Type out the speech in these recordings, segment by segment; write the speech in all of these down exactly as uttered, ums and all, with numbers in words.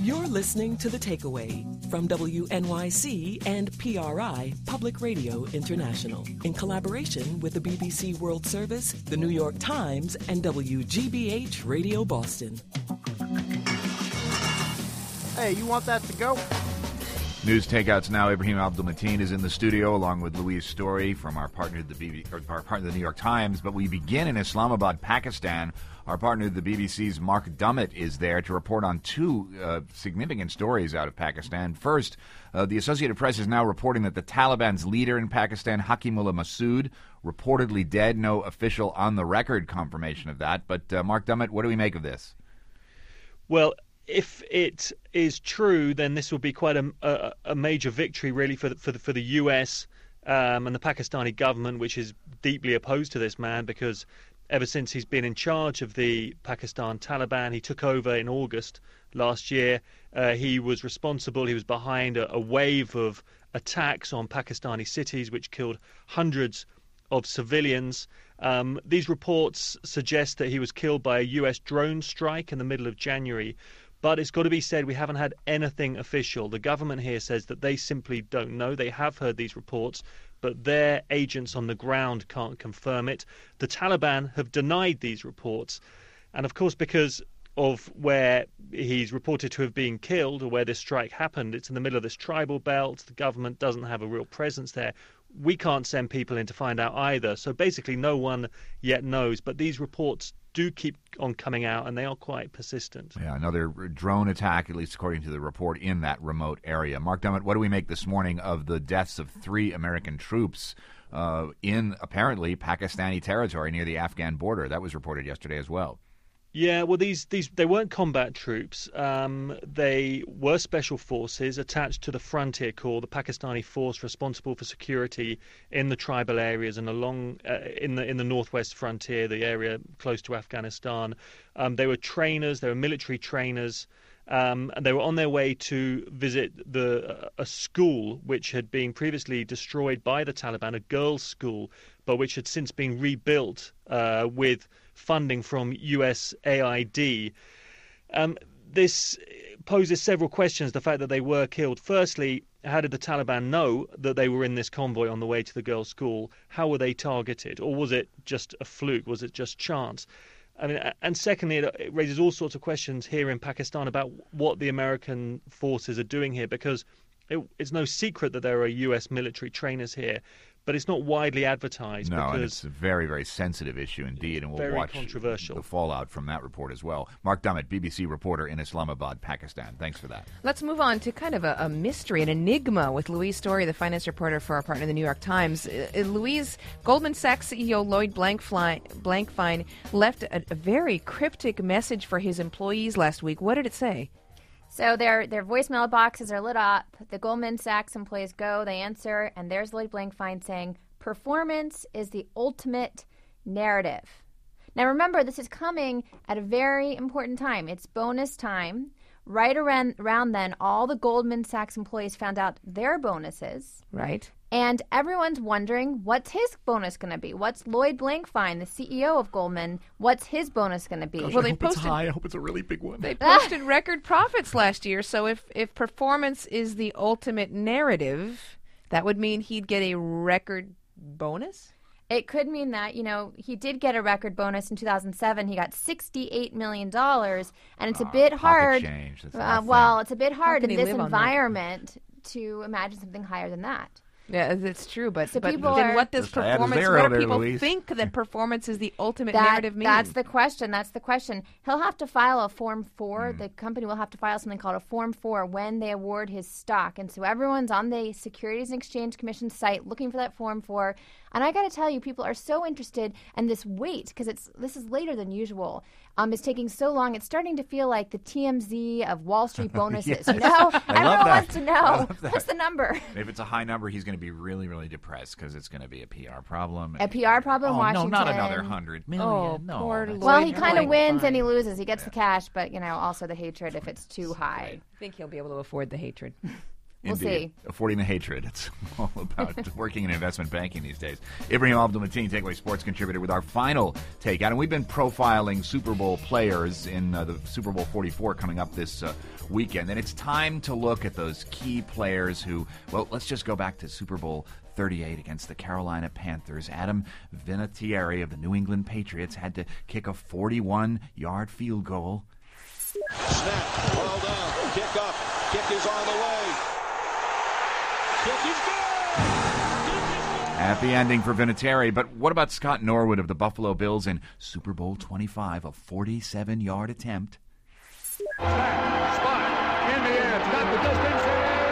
You're listening to The Takeaway from W N Y C and P R I Public Radio International in collaboration with the B B C World Service, the New York Times, and W G B H Radio Boston. Hey, you want that to go? News Takeouts now. Ibrahim Abdul-Mateen is in the studio along with Louise Story from our partner, the B B, or our partner, the New York Times. But we begin in Islamabad, Pakistan. Our partner, the B B C's Mark Dummett, is there to report on two uh, significant stories out of Pakistan. First, uh, the Associated Press is now reporting that the Taliban's leader in Pakistan, Hakimullah Masood, reportedly dead. No official on-the-record confirmation of that. But uh, Mark Dummett, what do we make of this? Well, if it is true, then this will be quite a, a, a major victory, really, for the, for the, for the U S um, and the Pakistani government, which is deeply opposed to this man because ever since he's been in charge of the Pakistan Taliban, he took over in August last year. Uh, he was responsible, he was behind a, a wave of attacks on Pakistani cities, which killed hundreds of civilians. Um, these reports suggest that he was killed by a U S drone strike in the middle of January. But it's got to be said, we haven't had anything official. The government here says that they simply don't know. They have heard these reports, but their agents on the ground can't confirm it. The Taliban have denied these reports. And of course, because of where he's reported to have been killed or where this strike happened, it's in the middle of this tribal belt. The government doesn't have a real presence there. We can't send people in to find out either. So basically no one yet knows. But these reports do keep on coming out, and they are quite persistent. Yeah, another drone attack, at least according to the report, in that remote area. Mark Dummett, what do we make this morning of the deaths of three American troops uh, in, apparently, Pakistani territory near the Afghan border? That was reported yesterday as well. Yeah, well, these, these they weren't combat troops. Um, they were special forces attached to the Frontier Corps, the Pakistani force responsible for security in the tribal areas and along uh, in the in the northwest frontier, the area close to Afghanistan. Um, they were trainers, they were military trainers, um, and they were on their way to visit the a school which had been previously destroyed by the Taliban, a girls' school, but which had since been rebuilt uh, with funding from U S A I D. Um, this poses several questions, the fact that they were killed. Firstly, how did the Taliban know that they were in this convoy on the way to the girls' school? How were they targeted? Or was it just a fluke? Was it just chance? I mean, and secondly, it raises all sorts of questions here in Pakistan about what the American forces are doing here, because it, it's no secret that there are U S military trainers here. But it's not widely advertised. No, because and it's a very, very sensitive issue indeed, and we'll very watch controversial. the fallout from that report as well. Mark Dummett, B B C reporter in Islamabad, Pakistan. Thanks for that. Let's move on to kind of a, a mystery, an enigma with Louise Story, the finance reporter for our partner, the New York Times. Uh, Louise, Goldman Sachs C E O Lloyd Blankfein, Blankfein left a, a very cryptic message for his employees last week. What did it say? So their their voicemail boxes are lit up. The Goldman Sachs employees go, they answer, and there's Lloyd Blankfein saying, "Performance is the ultimate narrative." Now remember, this is coming at a very important time. It's bonus time. Right around, around then, all the Goldman Sachs employees found out their bonuses. Right. And everyone's wondering, what's his bonus going to be? What's Lloyd Blankfein, the C E O of Goldman, what's his bonus going to be? Gosh, Well, I they hope posted- it's high. I hope it's a really big one. They posted record profits last year, so if, if performance is the ultimate narrative, that would mean he'd get a record bonus? It could mean that, you know, he did get a record bonus in two thousand seven. He got sixty-eight million dollars, and it's Ah, a bit pocket hard. change. That's Uh, nothing. well, it's a bit hard can in he this live on that? environment to imagine something higher than that. Yeah, that's true, but, So but people then are- what does Just add a performance, zero what do there, people Louise. think that performance is the ultimate That- narrative mean? That's the question. That's the question. He'll have to file a Form four. Hmm. The company will have to file something called a Form four when they award his stock. And so everyone's on the Securities and Exchange Commission site looking for that Form four. And I got to tell you, people are so interested, and this wait, because it's this is later than usual, um, is taking so long. It's starting to feel like the T M Z of Wall Street bonuses. You know, love everyone that. wants to I know love that. what's the number. If it's a high number, he's going to be really, really depressed because it's going to be a P R problem. A P R problem, Oh, Washington. no, not another hundred million. Oh, no, poor that's- Well, Lloyd he kind of Blankfein. wins and he loses. He gets the cash, but you know, also the hatred if it's too high. I think he'll be able to afford the hatred. We'll Indeed. see. Affording the hatred. It's all about working in investment banking these days. Ibrahim Abdul-Mateen, Takeaway Sports contributor, with our final takeout. And we've been profiling Super Bowl players in uh, the Super Bowl forty-four coming up this uh, weekend. And it's time to look at those key players who, well, let's just go back to Super Bowl thirty-eight against the Carolina Panthers. Adam Vinatieri of the New England Patriots had to kick a forty-one-yard field goal. Snap, well done, kick up, kick is on the way. Kick is good! Happy ending for Vinatieri, but what about Scott Norwood of the Buffalo Bills in Super Bowl twenty-five, a forty-seven-yard attempt? Snap, spot, in the air, got the distance,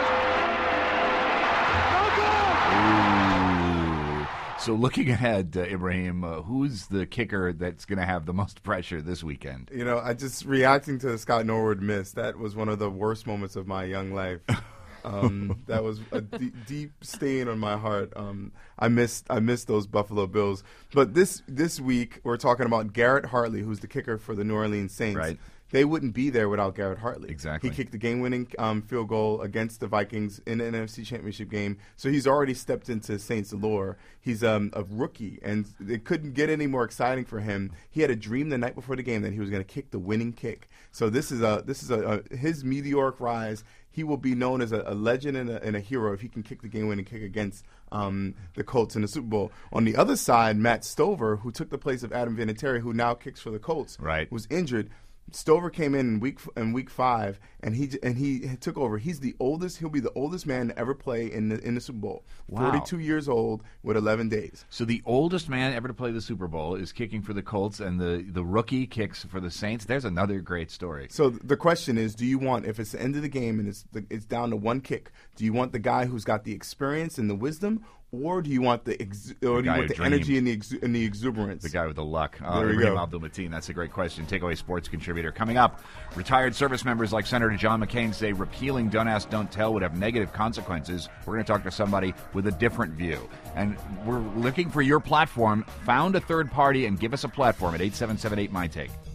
Ooh. So looking ahead, uh, Ibrahim, uh, who's the kicker that's going to have the most pressure this weekend? You know, I just reacting to the Scott Norwood miss. That was one of the worst moments of my young life. Um, that was a d- deep stain on my heart. Um, I missed I missed those Buffalo Bills. But this this week we're talking about Garrett Hartley, who's the kicker for the New Orleans Saints. Right. They wouldn't be there without Garrett Hartley. Exactly. He kicked the game-winning um, field goal against the Vikings in the N F C Championship game. So he's already stepped into Saints lore. He's um, a rookie, and it couldn't get any more exciting for him. He had a dream the night before the game that he was going to kick the winning kick. So this is a this is a, a his meteoric rise. He will be known as a, a legend and a, and a hero if he can kick the game-winning kick against um, the Colts in the Super Bowl. On the other side, Matt Stover, who took the place of Adam Vinatieri, who now kicks for the Colts, right. was injured. Stover came in in week in week five, and he and he took over. He's the oldest. He'll be the oldest man to ever play in the in the Super Bowl. Wow. forty-two years old with eleven days. So the oldest man ever to play the Super Bowl is kicking for the Colts, and the, the rookie kicks for the Saints. There's another great story. So the question is, do you want, if it's the end of the game and it's the, it's down to one kick, do you want the guy who's got the experience and the wisdom, or do you want the ex- or do you want the dreamed. energy and the exu- and the exuberance? The guy with the luck. Uh, there we Ibrahim go. Abdul-Mateen, that's a great question. Takeaway Sports contributor. Coming up, retired service members like Senator John McCain say repealing Don't Ask, Don't Tell would have negative consequences. We're going to talk to somebody with a different view. And we're looking for your platform. Found a third party and give us a platform at eight seven seven eight, M Y Take.